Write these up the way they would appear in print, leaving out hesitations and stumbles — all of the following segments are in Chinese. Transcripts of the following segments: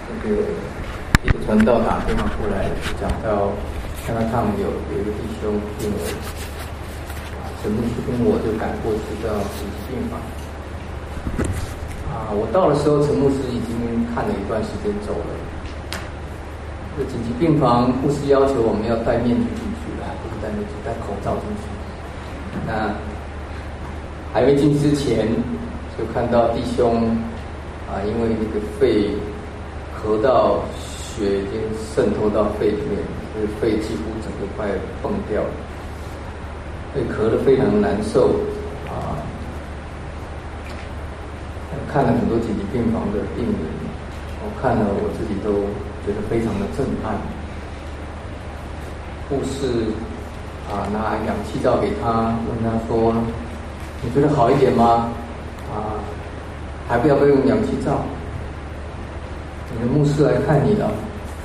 一个传道打电话过来，讲到看到他们有一个弟兄病危，陈牧师跟我就赶过去到紧急病房。我到的时候，陈牧师已经看了一段时间走了。这紧急病房护士要求我们要戴面具进去了，不是戴面具，戴口罩进去。那还没进去之前，就看到弟兄因为那个肺咳到血已经渗透到肺里面，所以肺几乎整个快崩掉了，所以咳得非常难受看了很多紧急病房的病人，我看了我自己都觉得非常的震撼。护士拿氧气罩给他，问他说：“你觉得好一点吗？还不要用氧气罩？你的牧师来看你了。”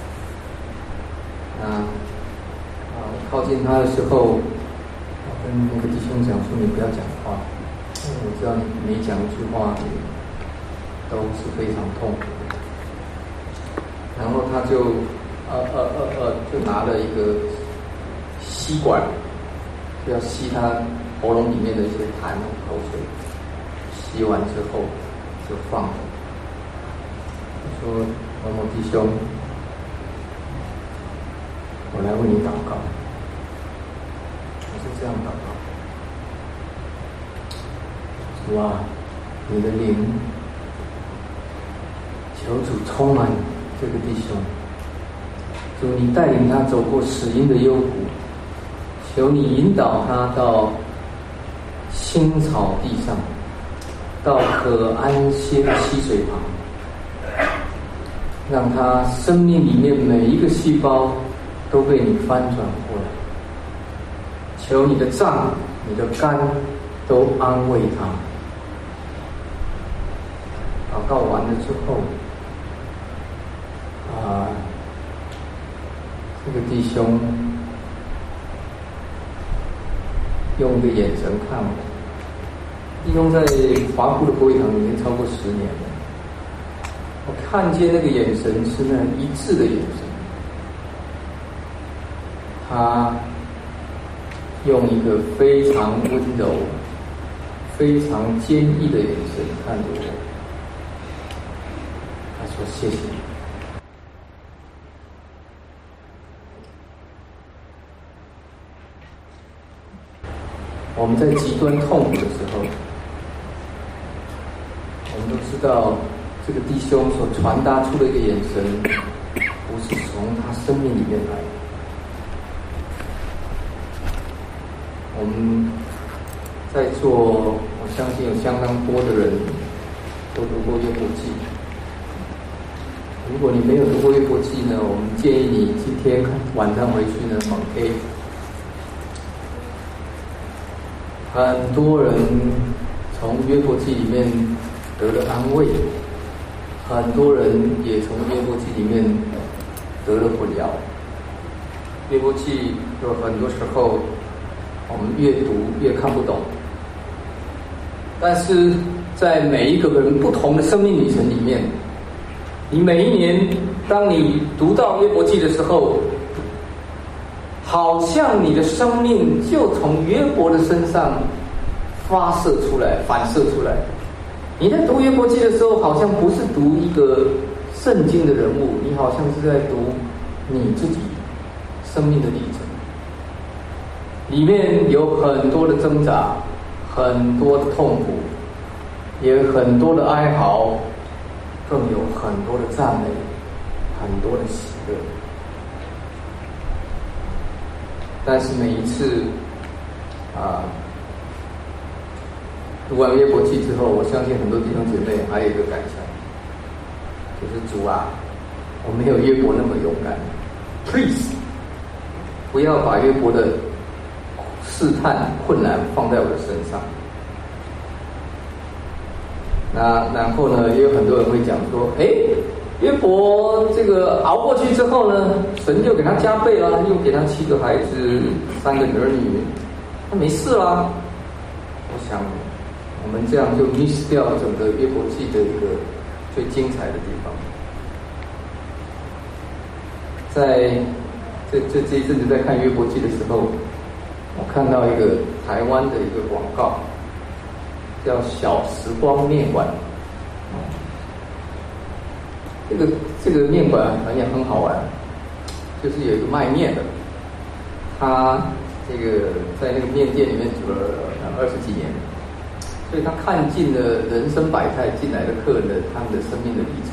我靠近他的时候，我跟那个弟兄讲说：“你不要讲话，因为我知道你每讲一句话都是非常痛苦的。”然后他就就拿了一个吸管，就要吸他喉咙里面的一些痰口水，吸完之后就放了。他说：“某某弟兄，我来为你祷告。”我是这样祷告：“主啊，你的灵求主充满这个弟兄，主你带领他走过死荫的幽谷，求你引导他到青草地上，到可安歇的溪水旁，让他生命里面每一个细胞都被你翻转过来。求你的脏、你的肝都安慰他。”祷告完了之后，这个弟兄用一个眼神看我。弟兄在华埠的国语堂里面超过10年了，我看见那个眼神是那一致的眼神。他用一个非常温柔、非常坚毅的眼神看着我。他说：“谢谢你。”我们在极端痛苦的时候，我们都知道这个弟兄所传达出的一个眼神，不是从他生命里面来的。我们在座，我相信有相当多的人都读过约伯记。如果你没有读过约伯记呢，我们建议你今天晚上回去呢猛 K。很多人从约伯记里面得了安慰，很多人也从约伯记里面得了不了。约伯记有很多时候我们越读越看不懂，但是在每一个人不同的生命旅程里面，你每一年当你读到约伯记的时候，好像你的生命就从约伯的身上发射出来、反射出来。你在读约伯记的时候，好像不是读一个圣经的人物，你好像是在读你自己生命的历程。里面有很多的挣扎，很多的痛苦，也有很多的哀嚎，更有很多的赞美，很多的喜乐。但是每一次读完约伯记之后，我相信很多弟兄姐妹还有一个感想，就是主啊，我没有约伯那么勇敢 ，Please， 不要把约伯的试探困难放在我的身上。然后呢，也有很多人会讲说，约伯这个熬过去之后呢，神就给他加倍了，又给他7个孩子，3个儿女，他没事啦。我想我们这样就 miss 掉整个约伯记的一个最精彩的地方。 在这一阵子在看约伯记的时候，我看到一个台湾的一个广告，叫小时光面馆。这个面馆也很好玩，就是有一个卖面的，他这个在那个面店里面煮了20几年，所以他看尽了人生百态进来的客人的他们的生命的历程。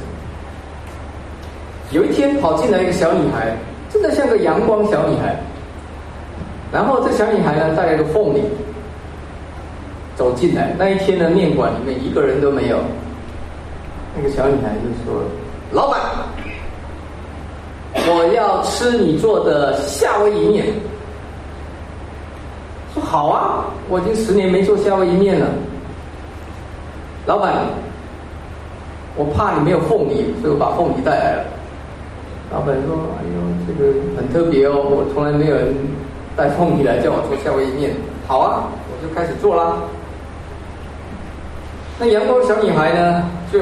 有一天跑进来一个小女孩，真的像个阳光小女孩，然后这小女孩呢带了个凤梨走进来，那一天的面馆里面一个人都没有。那个小女孩就说：“老板，我要吃你做的夏威夷面。”说好啊，我已经10年没做夏威夷面了。老板，我怕你没有凤梨，所以我把凤梨带来了。老板说：“哎呦，这个很特别哦，我从来没有人带凤梨来叫我做夏威夷面。好啊，我就开始做啦。”那阳光小女孩呢，就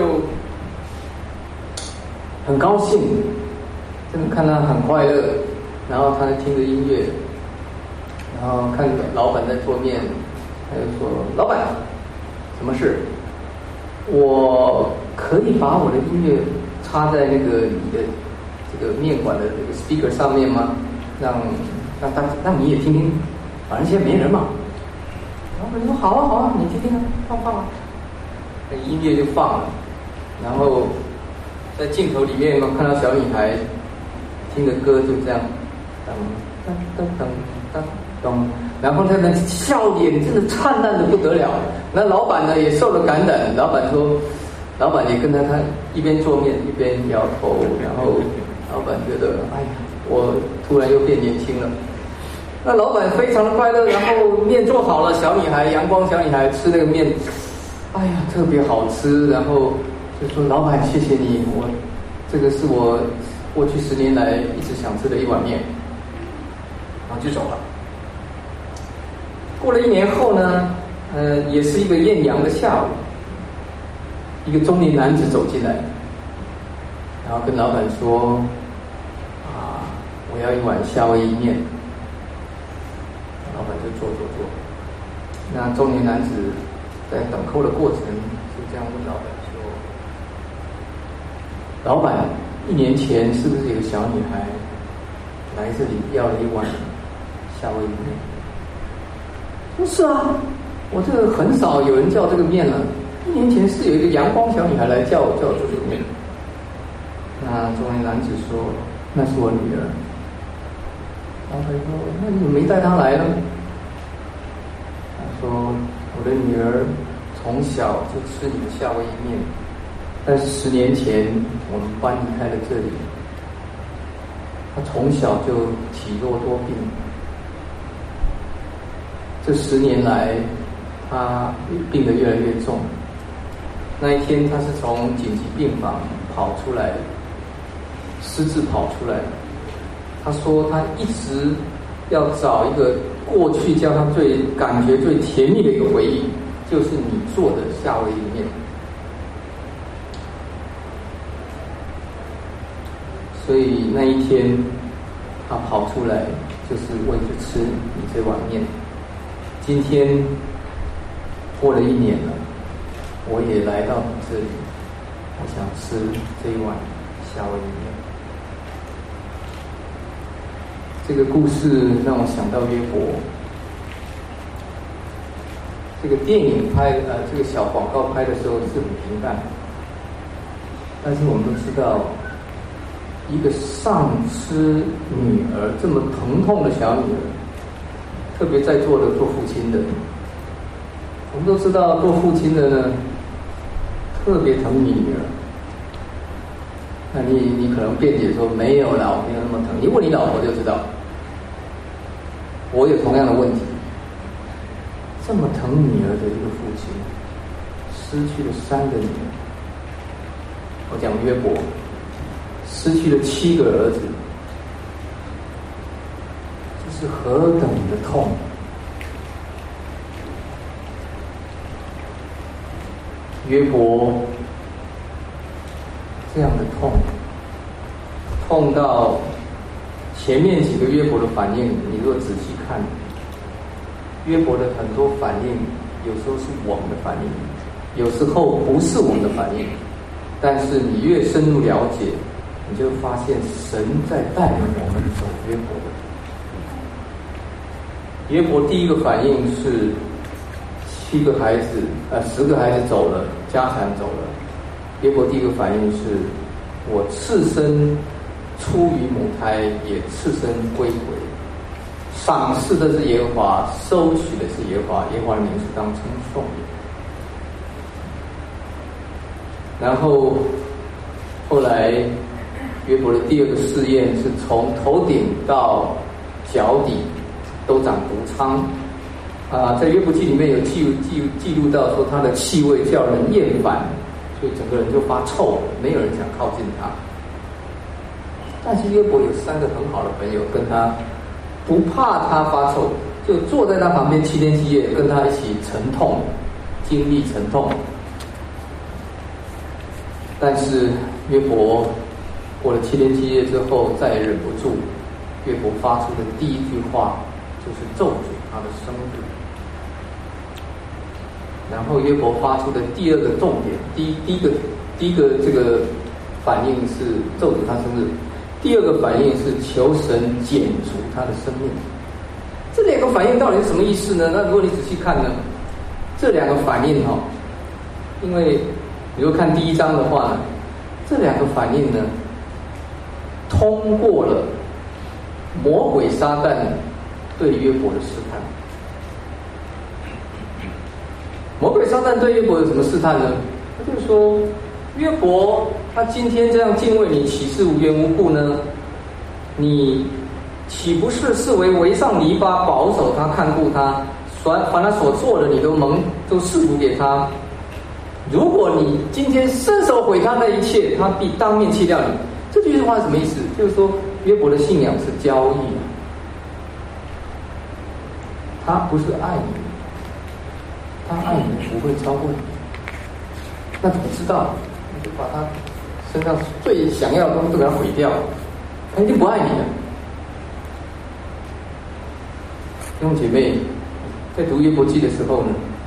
很高兴，真的看她很快乐，然后她听着音乐，然后看老板在做面，他就说：“老板，什么事？我可以把我的音乐插在那个你的这个面馆的这个 speaker 上面吗？让你也听听，反正现在没人嘛。”老板说：“好啊好啊，你听听啊，放啊。”那音乐就放了，然后在镜头里面看到小女孩听的歌就这样，噔噔噔噔噔噔，然后她的笑脸真的灿烂的不得了。那老板呢也受了感染，老板也跟他一边做面一边摇头，然后老板觉得哎呀，我突然又变年轻了。那老板非常的快乐，然后面做好了，小女孩阳光小女孩吃那个面，哎呀特别好吃，然后就说：“老板谢谢你，这个是我过去10年来一直想吃的一碗面。”然后就走了。过了1年后呢，也是一个艳阳的下午，一个中年男子走进来，然后跟老板说：“啊，我要一碗夏威夷面。”老板就做。那中年男子在等候的过程是这样问老板说：“老板，1年前是不是有个小女孩来这里要了一碗夏威夷面？”“不是啊，我这个很少有人叫这个面了。1年前是有一个阳光小女孩来叫我做这个面。”那中年男子说：“那是我女儿。”老板说：“那你怎么没带她来呢？”他说：“我的女儿从小就吃你的夏威夷面，但是10年前我们搬离开了这里，她从小就体弱多病。这10年来，她病得越来越重。那一天，她是从紧急病房跑出来，私自跑出来。她说她一直要找一个过去叫她感觉最甜蜜的一个回忆，就是你做的夏威夷面。所以那一天她跑出来就是为了吃你这碗面。今天过了1年了，我也来到你这里，我想吃这一碗夏威夷面。这个故事让我想到约伯。这个电影这个小广告拍的时候是很平淡，但是我们都知道，一个丧失女儿这么疼痛的小女儿，特别在座的做父亲的，我们都知道做父亲的呢，特别疼你女儿。那你可能辩解说没有啦，我没有那么疼。你问你老婆就知道，我有同样的问题。这么疼女儿的一个父亲，失去了3个女儿。我讲约伯，失去了7个儿子，这是何等的痛！约伯这样的痛，痛到前面几个约伯的反应，你如果仔细看，约伯的很多反应，有时候是我们的反应，有时候不是我们的反应，但是你越深入了解，你就发现神在带领我们走约伯的。约伯第一个反应是10个孩子走了，家产走了。约伯第一个反应是：我赤身出于母胎，也赤身归回。赏赐的是耶和华，收取的是耶和华，耶和华的名是当称颂。然后后来约伯的第二个试验是从头顶到脚底都长毒疮在约伯记里面有记录到说他的气味叫人厌烦，所以整个人就发臭，没有人想靠近他。但是约伯有3个很好的朋友，跟他不怕他发臭，就坐在他旁边7天7夜，跟他一起沉痛，经历沉痛。但是约伯过了7天7夜之后，再也忍不住，约伯发出的第一句话就是咒诅他的生日。然后约伯发出的第二个重点，第一个这个反应是咒诅他生日，第二个反应是求神剪除他的生命。这2个反应到底是什么意思呢？那如果你仔细看呢，这2个反应因为比如看第1章的话呢，这2个反应呢，通过了魔鬼撒旦对约伯的试探。魔鬼撒旦对约伯有什么试探呢？他就是说，约伯他今天这样敬畏你，岂是无缘无故呢？你岂不是视为围上篱笆，保守他，看顾他，凡他所做的你都赐福给他。如果你今天伸手毁他的一切，他必当面弃掉你。这句话是什么意思？就是说约伯的信仰是交易，他不是爱你，他爱你不会超过你。那怎么知道？你就把他身上最想要的东西都给他毁掉，他一定不爱你的。弟兄姐妹，在读约伯记的时候呢，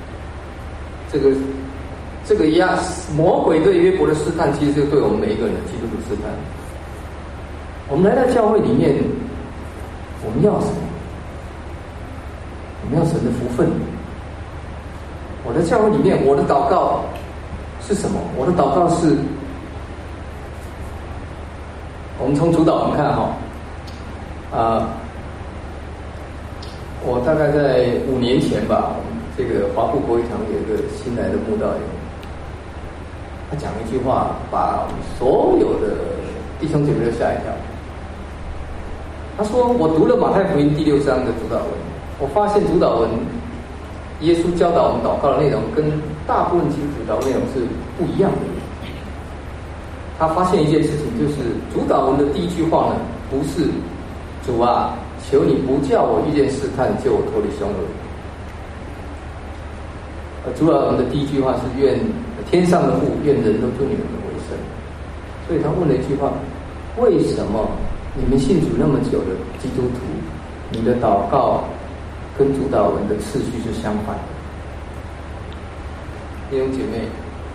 这个魔鬼对约伯的试探，其实就对我们每一个人的基督徒试探。我们来到教会里面，我们要什么？我们要神的福分。我在教会里面，我的祷告是什么？我的祷告是，我们从主导文看我大概在5年前吧，这个华富国语堂有一个新来的慕道友，他讲了一句话，把我们所有的弟兄姐妹都吓一跳。他说：“我读了马太福音第6章的主导文，我发现主导文耶稣教导我们祷告的内容跟大部分基督徒祷告内容是不一样的。他发现一件事情，就是主导文的第一句话呢，不是主啊，求你不叫我遇见试探，救我脱离凶恶。主导文的第一句话是愿天上的父，愿人都尊你们为圣。所以他问了一句话：为什么你们信主那么久的基督徒，你的祷告跟主导文的次序是相反的？弟兄姐妹，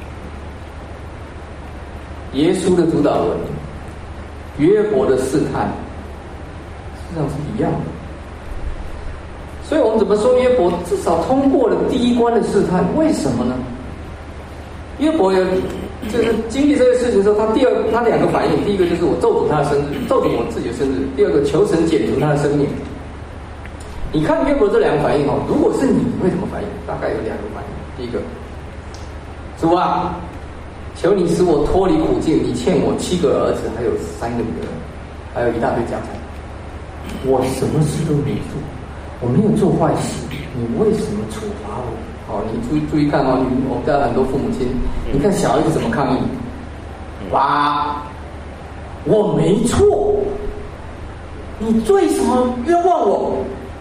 耶稣的主导文，约伯的试探，实际上是一样的。所以我们怎么说约伯至少通过了第一关的试探？为什么呢？约伯就是经历这个事情的时候，他2个反应，第一个就是我咒诅他的生日，咒诅我自己的生日；第二个求神剪除他的生命。你看约伯这2个反应如果是你会怎么反应？大概有2个反应。第一个，主啊，求你使我脱离苦境，你欠我7个儿子，还有3个女儿，还有一大堆家产，我什么事都没做，我没有做坏事，你为什么处罚我？你注意看我们家很多父母亲，你看小孩子怎么抗议？哇，我没错，你为什么冤枉我？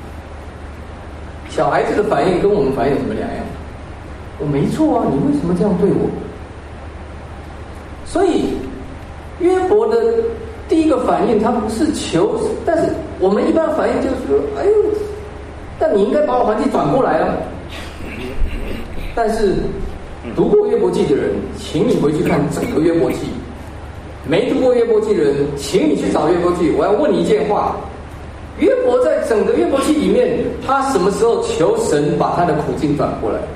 小孩子的反应跟我们反应有什么两样？我没错啊，你为什么这样对我？所以约伯的第一个反应他不是求，但是我们一般反应就是说，哎呦，但你应该把我环境转过来啊。但是读过约伯记的人，请你回去看整个约伯记；没读过约伯记的人，请你去找约伯记。我要问你一件话：约伯在整个约伯记里面，他什么时候求神把他的苦境转过来？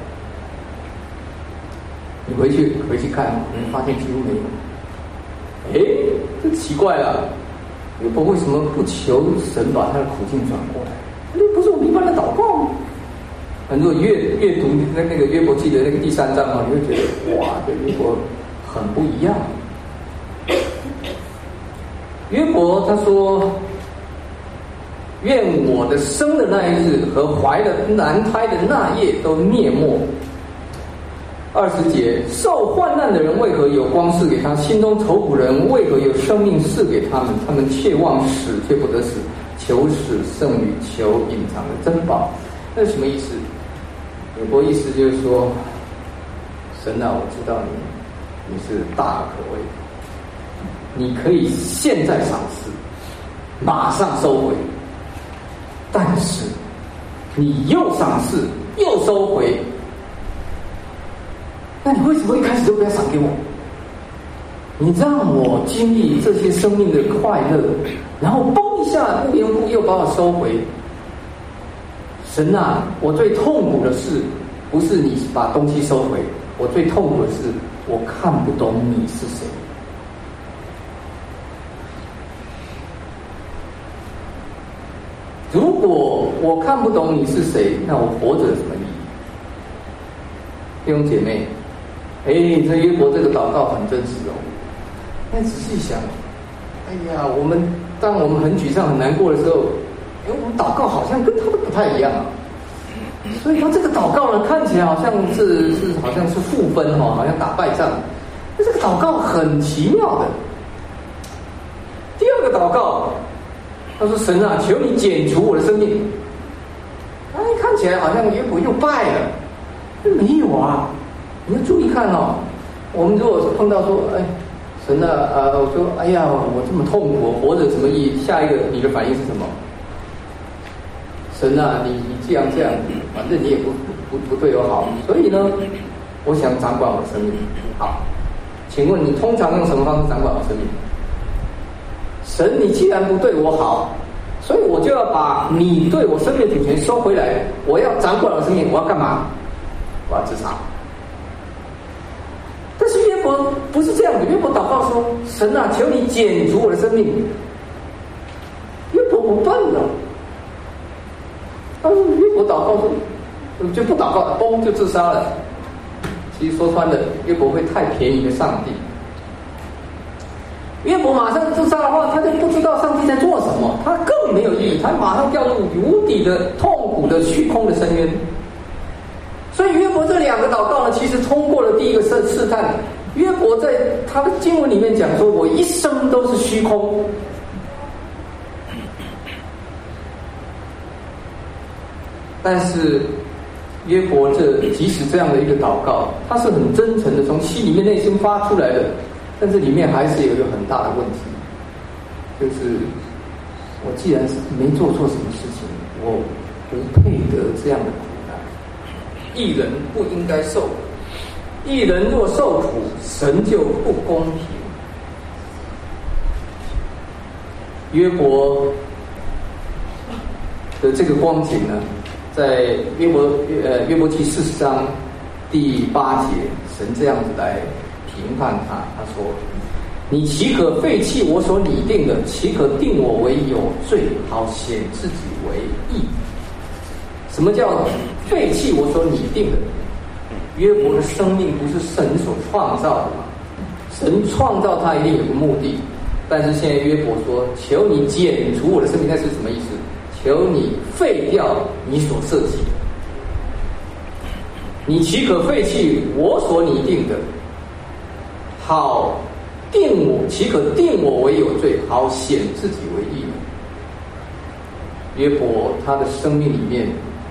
你回去看，你发现几乎没有。这奇怪了，约伯为什么不求神把他的苦境转过来？那不是我们一般的祷告吗？如果阅读那个约伯记的那个第3章啊，你会觉得哇，这约伯很不一样。约伯他说：“愿我的生的那一日和怀的男胎的那夜都灭没。”20节，受患难的人为何有光赐给他？心中愁苦人为何有生命赐给他们？他们切望死却不得死，求死胜于求隐藏的珍宝。那是什么意思？约伯意思就是说，神啊，我知道你是大而可畏，你可以现在赏赐，马上收回，但是你又赏赐又收回，那你为什么一开始就不要赏给我？你让我经历这些生命的快乐，然后嘣一下不缘故又把我收回。神啊，我最痛苦的是不是你把东西收回，我最痛苦的是我看不懂你是谁。如果我看不懂你是谁，那我活着有什么意义？弟兄姐妹，这约伯这个祷告很真实哦。但仔细想，当我们很沮丧很难过的时候，我们祷告好像跟他们不太一样啊。所以他这个祷告呢，看起来好像是负分哈，好像打败仗。但这个祷告很奇妙的。第二个祷告，他说：“神啊，求你剪除我的生命。”看起来好像约伯又败了，没有啊。你要注意看哦。我们如果碰到说，神啊，我说，我这么痛苦，我活着什么意义？下一个你的反应是什么？神啊，你这样，反正你也不对我好，所以呢，我想掌管我的生命。好，请问你通常用什么方式掌管我的生命？神，你既然不对我好，所以我就要把你对我生命的主权收回来，我要掌管我的生命，我要干嘛？我要自杀。但是约伯不是这样的，约伯祷告说：“神啊，求你剪除我的生命。”约伯不笨了。但是约伯祷告说就不祷告，嘣就自杀了。其实说穿了，约伯会太便宜了上帝。约伯马上自杀的话，他就不知道上帝在做什么，他更没有意义，他马上掉入无底的痛苦的虚空的深渊。所以约伯这2个祷告呢，其实通过了第一个试探。约伯在他的经文里面讲说：“我一生都是虚空。”但是约伯即使这样的一个祷告，他是很真诚的，从心里面内心发出来的，但是里面还是有一个很大的问题，就是我既然是没做错什么事情，我不配得这样的苦难。义人不应该受苦，义人若受苦，神就不公平。约伯的这个光景呢，在约伯记40章第8节，神这样子来评判他，他说：“你岂可废弃我所拟定的？岂可定我为有罪，好显自己为义？”什么叫废弃我所拟定的？约伯的生命不是神所创造的吗？神创造他一定有个目的，但是现在约伯说：“求你剪除我的生命。”那是什么意思？求你废掉你所设计的。你岂可废弃我所拟定的？好定我，岂可定我为有罪，好显自己为义呢？约伯他的生命里面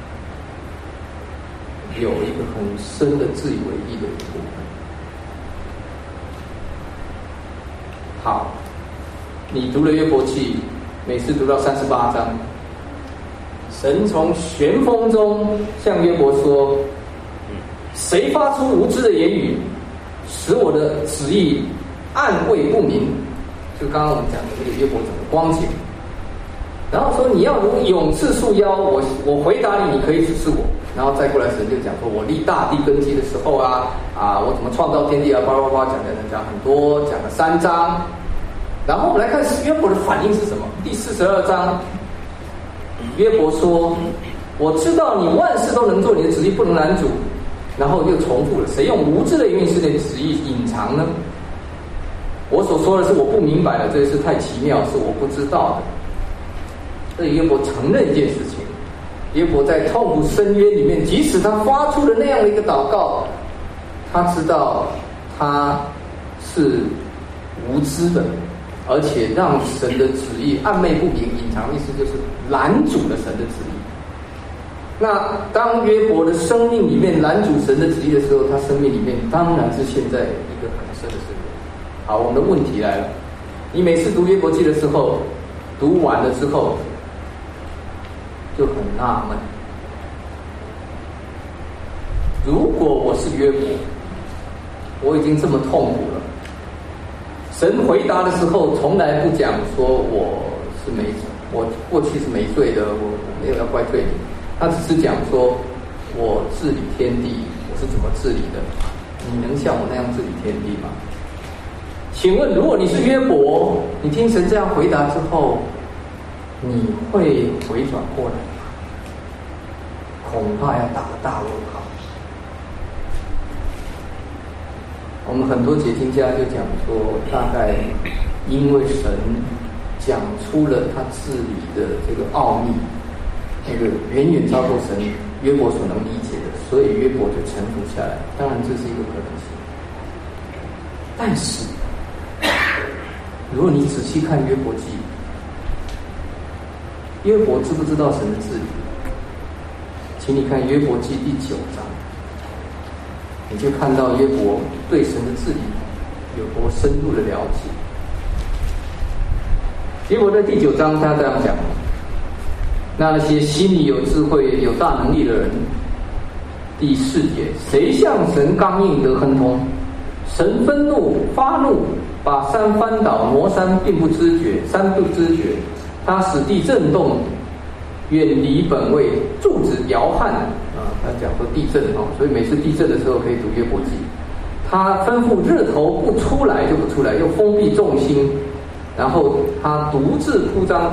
有一个很深的自以为义的部分。好， 你读了约伯记，每次读到38章，神从旋风中向约伯说：谁发出无知的言语，使我的旨意暗味不明？就刚刚我们讲的这个约伯整个光景。然后说你要如勇士束腰，我回答你，你可以指示我。然后再过来神就讲说，我立大地根基的时候我怎么创造天地啊，叭叭叭讲很多，讲了3章。然后我们来看约伯的反应是什么？第42章，约伯说：我知道你万事都能做，你的旨意不能拦阻。然后又重复了，谁用无知的言语使你的旨意隐藏呢？我所说的是我不明白的，这是太奇妙，是我不知道的。这约伯承认一件事情，约伯在痛苦深渊里面，即使他发出了那样的一个祷告，他知道他是无知的，而且让神的旨意暗昧不明，隐藏的意思就是拦阻了神的旨意。那当约伯的生命里面拦阻神的旨意的时候，他生命里面当然是陷在一个很深的深渊。好，我们的问题来了，你每次读约伯记的时候，读完了之后就很纳闷，如果我是约伯，我已经这么痛苦了，神回答的时候从来不讲说我过去是没罪的，我没有要怪罪你，他只是讲说我治理天地，我是怎么治理的，你能像我那样治理天地吗？请问如果你是约伯，你听神这样回答之后，你会回转过来吗？恐怕要打个大问号。我们很多解经家就讲说，大概因为神讲出了他治理的这个奥秘，那个远远超过神约伯所能理解的，所以约伯就臣服下来。当然这是一个可能性，但是如果你仔细看约伯记，约伯知不知道神的治理？请你看约伯记第9章，你就看到约伯对神的治理有多深入的了解。约伯在第9章他这样讲：那些心里有智慧、有大能力的人，第4节，谁向神刚硬得亨通？神愤怒发怒，把山翻倒，挪山并不知觉，山不知觉，他使地震动，远离本位，柱子摇撼他讲说地震所以每次地震的时候可以读约伯记。他吩咐日头不出来就不出来，又封闭众星，然后他独自铺张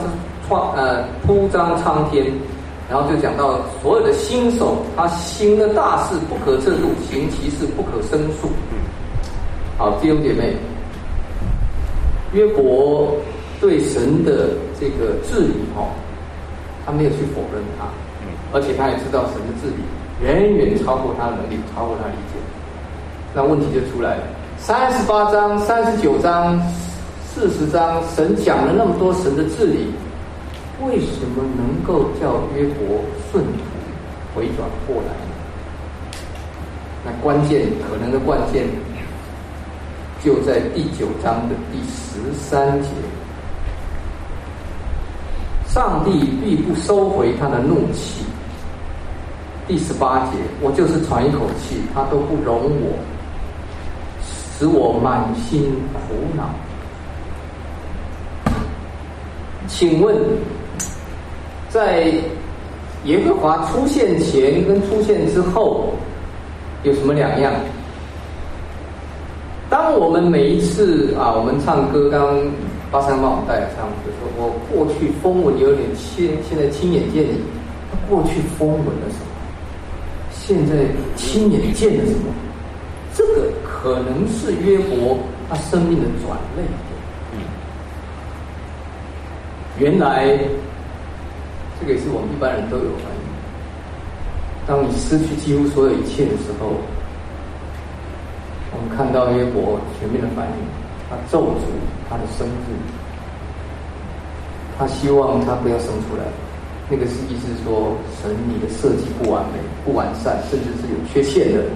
苍天，然后就讲到所有的星宿，他行的大事不可测度，行其事不可胜数。好，弟兄姐妹，约伯对神的这个治理他没有去否认他，而且他也知道神的治理远远超过他的能力，超过他的理解。那问题就出来了，38章、39章、40章，神讲了那么多神的治理，为什么能够叫约伯顺服回转过来呢？那可能的关键就在第9章的第13节，上帝必不收回他的怒气。第18节，我就是喘一口气，他都不容我，使我满心苦恼。请问，在耶和华出现前跟出现之后有什么两样？当我们每一次我们唱歌，刚巴山帮我们带来唱，就说我过去风闻有点现在亲眼见你，他过去风闻了什么？现在亲眼见了什么？这个可能是约伯他生命的转捩点。原来这个也是我们一般人都有反应。当你失去几乎所有一切的时候，我们看到约伯全面的反应，他咒诅他的生日，他希望他不要生出来。那个是意思说，神你的设计不完美、不完善，甚至是有缺陷的。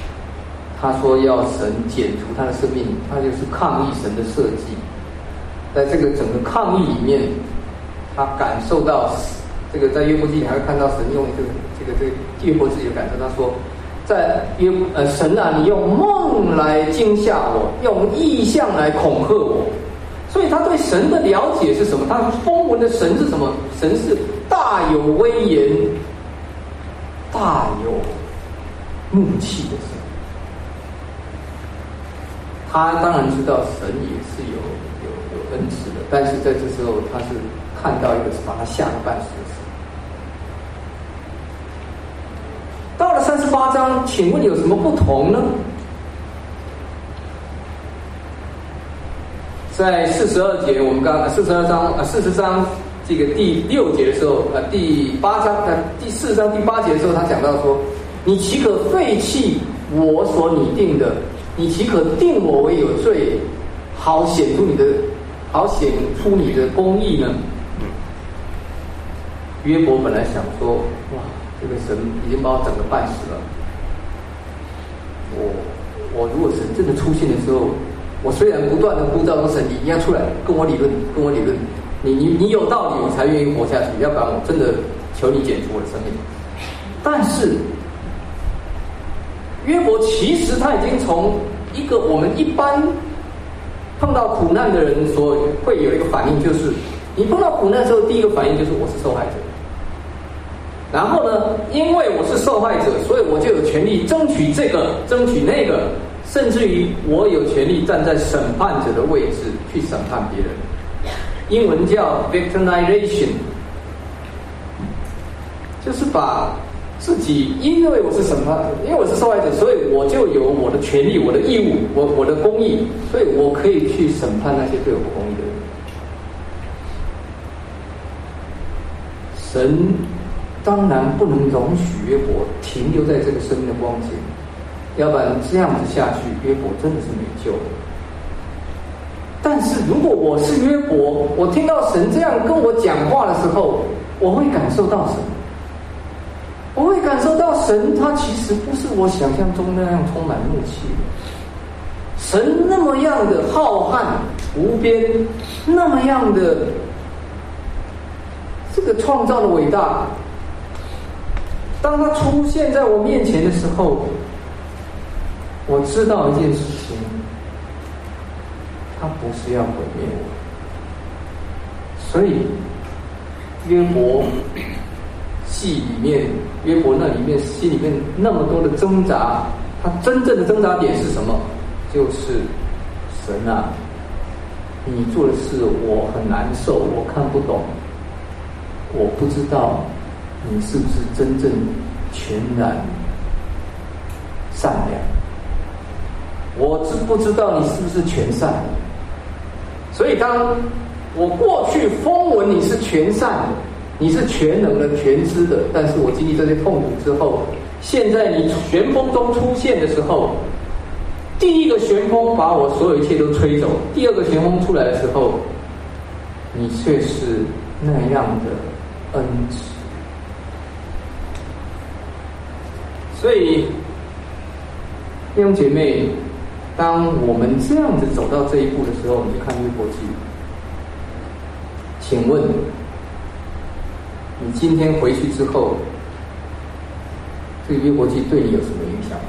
他说要神剪除他的生命，他就是抗议神的设计。 在这个整个抗议里面，他感受到这个在约伯记你还会看到神用这个约伯自己的感受，他说，在神啊，你用梦来惊吓我，用异象来恐吓我。所以他对神的了解是什么？他风闻的神是什么？神是大有威严、大有怒气的神。他当然知道神也是有恩赐的，但是在这时候他是看到一个把他吓个半死的神。到了38章，请问有什么不同呢？在42节，我们刚40章这个第6节的时候，第8章第4章第8节的时候，他讲到说：“你岂可废弃我所拟定的？你岂可定我为有罪，好显出你的公义呢？”约伯本来想说：“哇，这个神已经把我整个半死了。我如果神真的出现的时候，我虽然不断的呼召说神，你一定要出来跟我理论，你有道理，我才愿意活下去，要不然我真的求你解除我的生命。”但是约伯其实他已经从一个我们一般碰到苦难的人所会有一个反应，就是你碰到苦难的时候，第一个反应就是我是受害者。然后呢，因为我是受害者，所以我就有权利争取这个，争取那个，甚至于我有权利站在审判者的位置去审判别人。英文叫 victimization， 就是把自己因为我是受害者，所以我就有我的权利、我的义务、我的公义，所以我可以去审判那些对我不公义的人。神当然不能容许约伯停留在这个生命的光景，要不然这样子下去，约伯真的是没救了。但是如果我是约伯，我听到神这样跟我讲话的时候，我会感受到什么？我会感受到神他其实不是我想象中那样充满怒气的。神那么样的浩瀚无边，那么样的这个创造的伟大，当他出现在我面前的时候，我知道一件事情，他不是要毁灭我。所以约伯记里面，约伯那里面心里面那么多的挣扎，他真正的挣扎点是什么？就是神啊，你做的事我很难受，我看不懂，我不知道你是不是真正全然善良，我不知道你是不是全善。所以当我过去风闻你是全善的，你是全能的、全知的，但是我经历这些痛苦之后，现在你旋风中出现的时候，第一个旋风把我所有一切都吹走，第二个旋风出来的时候，你却是那样的恩慈。所以弟兄姐妹，当我们这样子走到这一步的时候，你看约伯记，请问你今天回去之后，这个约伯记对你有什么影响呢？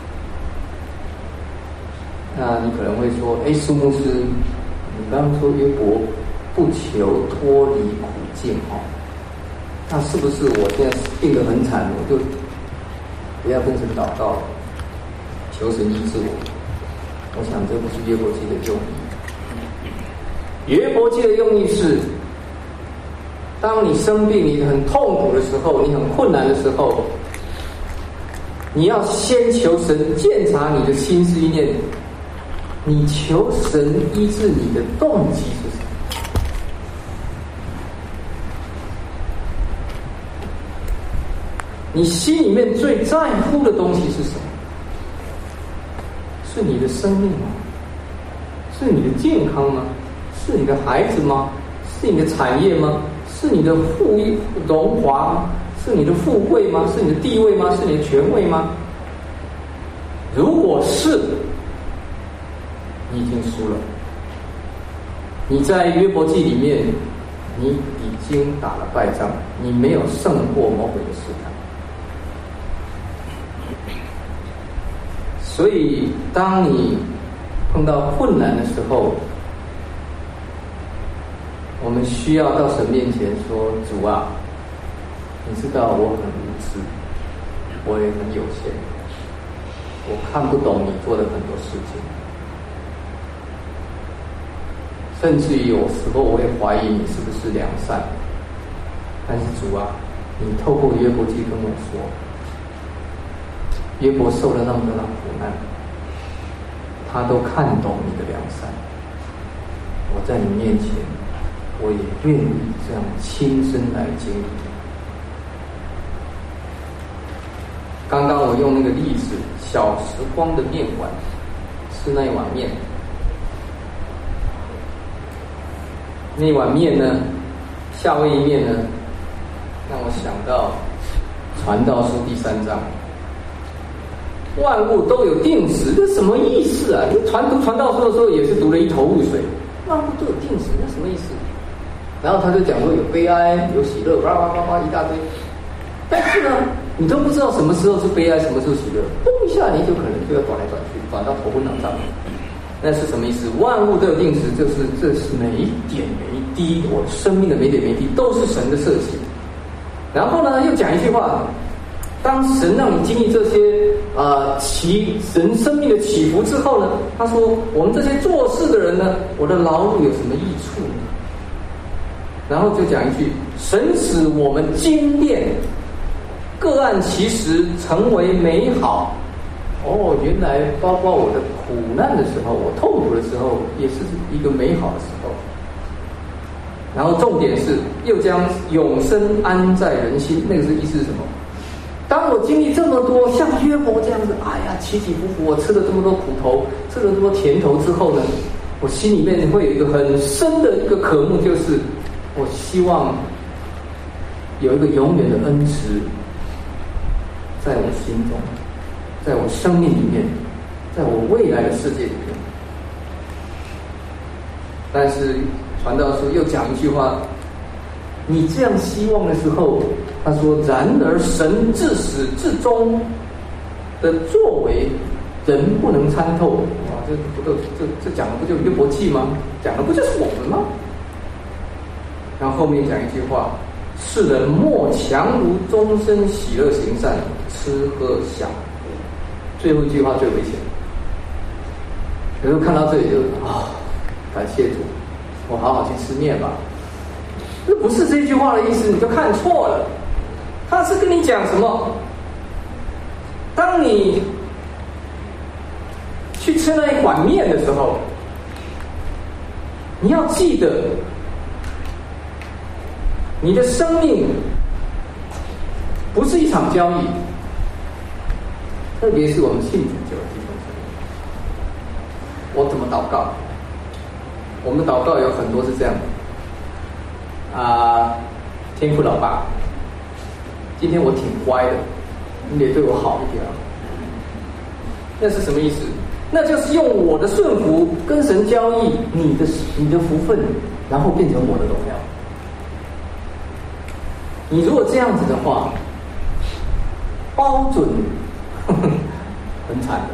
那你可能会说，苏牧师，你刚刚说约伯不求脱离苦境那是不是我现在病得很惨，我就不要跟神祷告，求神医治我？我想这不是约伯记的用意。约伯记的用意是，当你生病、你很痛苦的时候，你很困难的时候，你要先求神鉴察你的心思意念，你求神医治你的动机是什么？你心里面最在乎的东西是什么？是你的生命吗？是你的健康吗？是你的孩子吗？是你的产业吗？是你的荣华吗？是你的富贵吗？是你的地位吗？是你的权位吗？如果是，你已经输了。 你在约伯记里面，你已经打了败仗，你没有胜过魔鬼的试探。所以当你碰到困难的时候，我们需要到神面前说：主啊，你知道我很无知，我也很有限，我看不懂你做的很多事情，甚至于有时候我也怀疑你是不是良善。但是主啊，你透过约伯记跟我说，约伯受了那么多的苦难，他都看懂你的良善。我在你面前，我也愿意这样亲身来经历。刚刚我用那个例子，小时光的面碗，是那一碗面。那一碗面呢，夏威夷面呢，让我想到传道书第3章，万物都有定时，这什么意思啊？你读传道书的时候也是读了一头雾水，万物都有定时，那什么意思？然后他就讲说有悲哀，有喜乐，叭叭叭叭一大堆。但是呢，你都不知道什么时候是悲哀，什么时候喜乐，动一下你就可能就要转来转去，转到头昏脑胀。那是什么意思？万物都有定时，这是每一点每一滴，我生命的每点每滴都是神的设计。然后呢，又讲一句话：当神让你经历这些人生命的起伏之后呢，他说：我们这些做事的人呢，我的劳碌有什么益处呢？然后就讲一句：神使我们精炼，各按其时成为美好。哦，原来包括我的苦难的时候，我痛苦的时候，也是一个美好的时候。然后重点是，又将永生安在人心。那个是意思是什么？当我经历这么多，像约伯这样子，哎呀，起起伏伏，我吃了这么多苦头，吃了这么多甜头之后呢，我心里面会有一个很深的一个渴慕，就是我希望有一个永远的恩慈在我心中，在我生命里面，在我未来的世界里面。但是传道书又讲一句话，你这样希望的时候，他说：然而神自始至终的作为，人不能参透。哇，这讲的不就约伯记吗？讲的不就是我们吗？然后后面讲一句话：世人莫强如终身喜乐行善，吃喝享福。最后一句话最危险。有时候看到这里就感谢主，我好好去吃面吧。这不是这句话的意思，你就看错了。他是跟你讲什么？当你去吃那一碗面的时候，你要记得，你的生命不是一场交易，特别是我们信主久的弟兄姊妹。我怎么祷告？我们的祷告有很多是这样的天父老爸，今天我挺乖的，你得对我好一点啊。那是什么意思？那就是用我的顺服跟神交易你的福分，然后变成我的荣耀。你如果这样子的话，包准很惨的，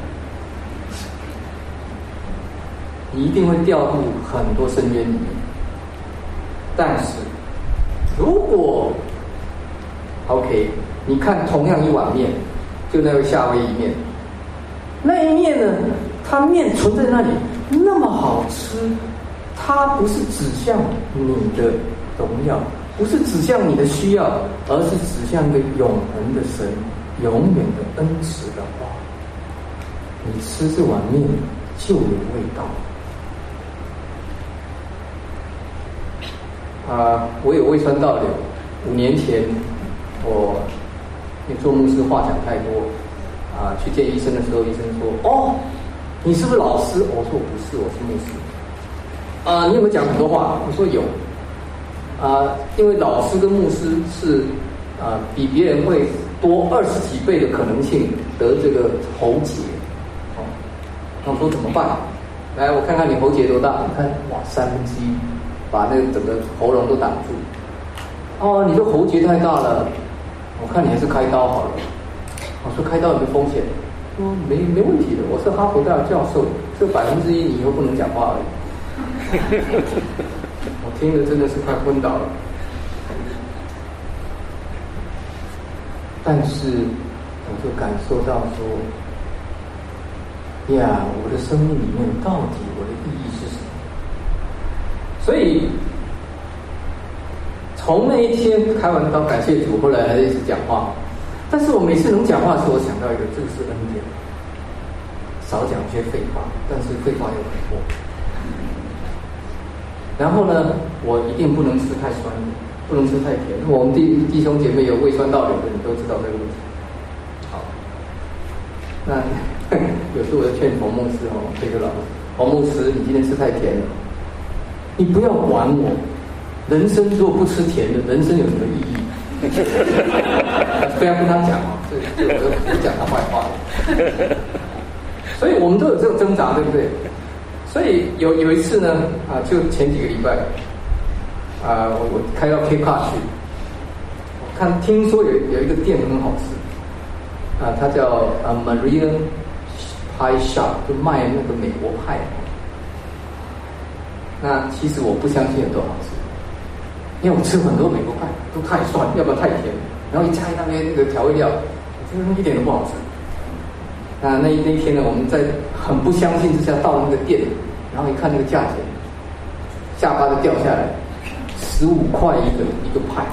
你一定会掉入很多深渊里面。但是如果 OK， 你看同样一碗面，就那个夏威夷面，那一面呢，它面存在那里那么好吃，它不是指向你的荣耀，不是指向你的需要，而是指向一个永恒的神，永远的恩慈的话，你吃这碗面就有味道。我有胃酸倒流，5年前我做牧师话讲太多去见医生的时候，医生说：你是不是老师？我说我不是，我是牧师。你有没有讲很多话？我说有。因为老师跟牧师是比别人会多20几倍的可能性得这个喉结。那我说怎么办？来，我看看你喉结多大？你看，哇，1/3。 把那个整个喉咙都挡住。哦，你的喉结太大了，我看你还是开刀好了。我说开刀有没有风险？没问题的，我是哈佛大学教授，这1%你以后不能讲话而已。我听着真的是快昏倒了。但是我就感受到说，呀，我的生命里面到底我的意义是什么？所以从那一天开完刀，感谢主，后来还一直讲话。但是我每次能讲话的时候，我想到一个，这个是恩典，少讲一些废话，但是废话又很多。然后呢，我一定不能吃太酸的，不能吃太甜。我们弟兄姐妹有胃酸倒流的，你都知道这个问题。好，那有时候我就劝冯牧师哦，这个老冯牧师，你今天吃太甜了，你不要管我。人生如果不吃甜的，人生有什么意义？不要跟他讲哦，这我不讲他坏话了。所以我们都有这种挣扎，对不对？所以有一次呢，就前几个礼拜，我开到 K Park 去，我听说有一个店很好吃，它叫Maria Pie Shop， 就卖那个美国派。那其实我不相信有多好吃。因为我吃很多美国派都太酸，要不然太甜，然后一加一大堆那个调味料，真的一点都不好吃。那一天呢，我们在很不相信之下到那个店，然后一看那个价钱，下巴就掉下来，15块一个派。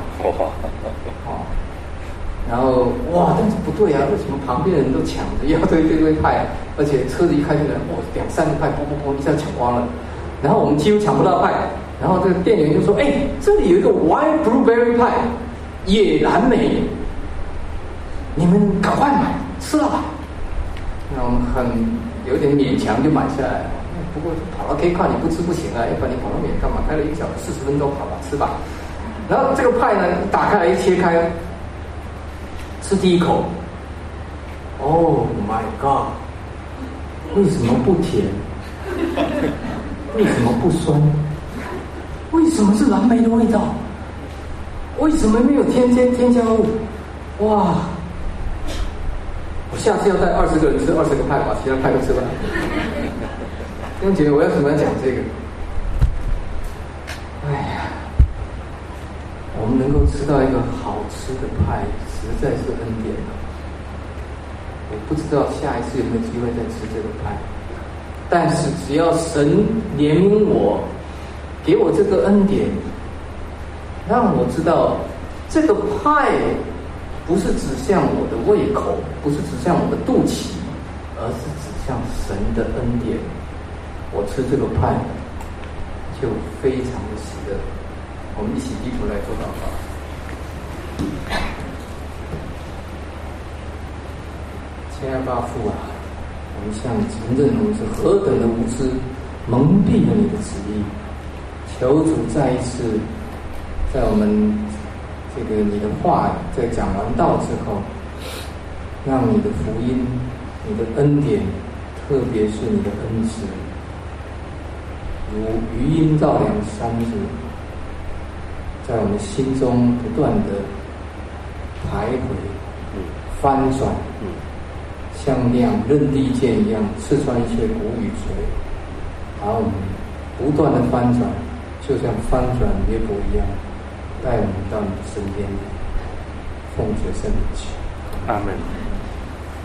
然后哇，但是不对啊，为什么旁边人都抢着要这堆派，而且车子一开进来，哇，2-3个派，砰一下抢光了，然后我们几乎抢不到派。然后这个店员就说：“这里有一个 Wild Blueberry Pie， 野蓝莓，你们赶快买，吃了吧。”那我们有点勉强就买下来了。不过跑到 K 看你不吃不行啊，要不然你跑到那边干嘛？开了1个小时40分钟，好吧，吃吧。然后这个派呢，打开来一切开，吃第一口 ，Oh my God， 为什么不甜？为什么不酸？为什么是蓝莓的味道？为什么没有添加物？哇！我下次要带20个人吃20个派，把其他派都吃完。弟兄姐妹，我为什么要讲这个？哎呀，我们能够吃到一个好吃的派，实在是恩典了。我不知道下一次有没有机会再吃这个派，但是只要神怜悯我。给我这个恩典，让我知道这个派不是指向我的胃口，不是指向我的肚脐，而是指向神的恩典。我吃这个派就非常的喜乐。我们一起低头来做祷告。亲爱的爸父啊，我们向你承认我们是何等的无知，蒙蔽了你的旨意。求主再一次在我们这个你的话在讲完道之后，让你的福音、你的恩典，特别是你的恩慈，如余音绕梁三日，在我们心中不断的徘徊、翻转，像那样刃利剑一样刺穿一切骨与髓，把我们不断的翻转。就像翻转约伯一样，带我们到你的身边，奉主圣名求， 阿门。